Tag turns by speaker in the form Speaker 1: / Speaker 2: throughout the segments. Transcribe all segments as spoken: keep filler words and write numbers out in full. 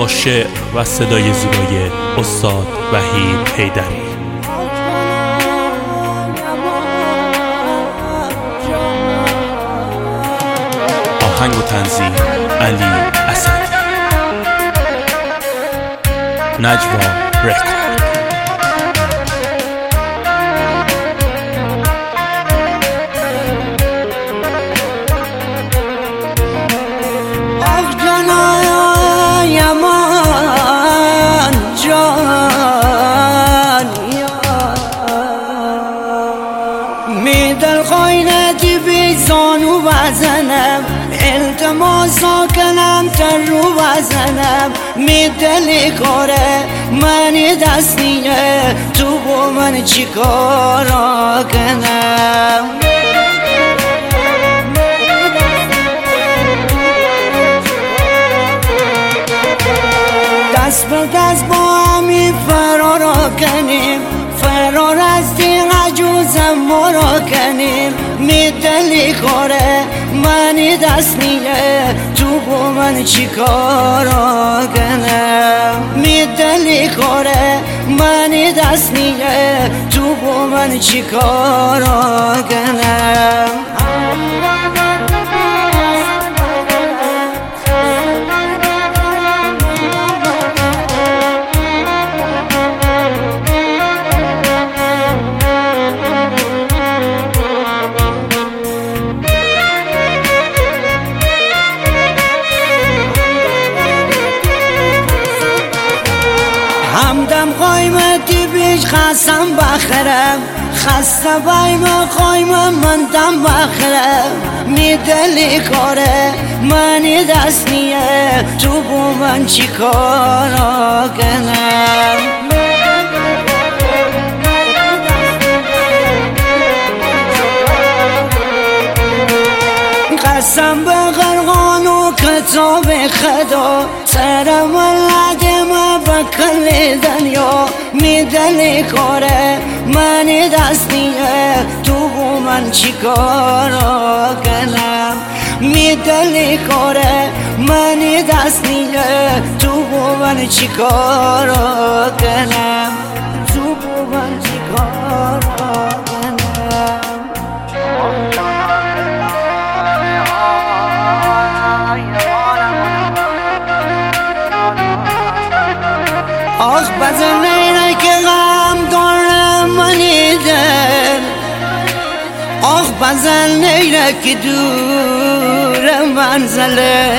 Speaker 1: با شعر و صدای زیبای استاد وحید حیدری. آهنگ و تنظیم علی اسدی. نجوا رکورد.
Speaker 2: می دل خواینتی بی زانو بزنم، التماسا کنم تر رو بزنم. می دلی کاره منی دستیه، تو با من چی کارا کنم؟ دست به دست با همی فرارا کنیم، فرار از دیگه عجوزم مرا کنیم. می دلی کاره منی دست نیه، تو با من چی کارا کنم؟ می دلی کاره منی دست نیه، تو با من چی کارا کنم؟ همدم قایمتی بیش خستم بخرم، خسته بایم قایم من دم بخرم. می دلی کاره منی دست نیه، تو با من چی کارا کنم؟ قسم به قرآن و کتاب خدا، سرم ولده ما بکل دنیا. می دلی کاره منی دست نیه، تو با من چی کارا کنم؟ می دلی کاره منی دست نیه، تو با من چی کارا کنم؟ تو با من چی کارا کنم؟ آخ بزن نیره که غم دارم منی دل، آخ بزن نیره که دور منزل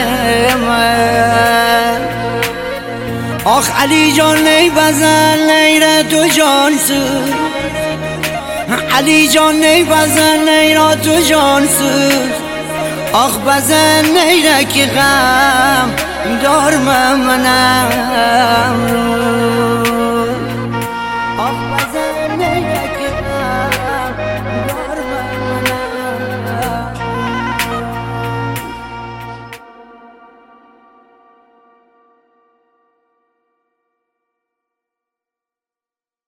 Speaker 2: من. آخ علی جان نی بزن نیره تو جان سوز، علی جان نی بزن نیره تو جان سوز. آخ بزن نیره که غم دارم منم.